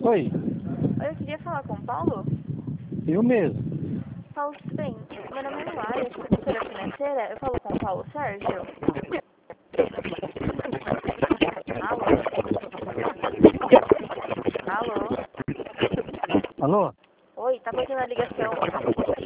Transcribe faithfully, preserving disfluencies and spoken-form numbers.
Oi, Oi, eu queria falar com o Paulo. eu mesmo. Paulo, tudo bem? Meu nome é Luara, eu sou consultora financeira. Eu falo com o Paulo Sérgio. Alô? Alô? Alô? Oi, tá cortando a ligação.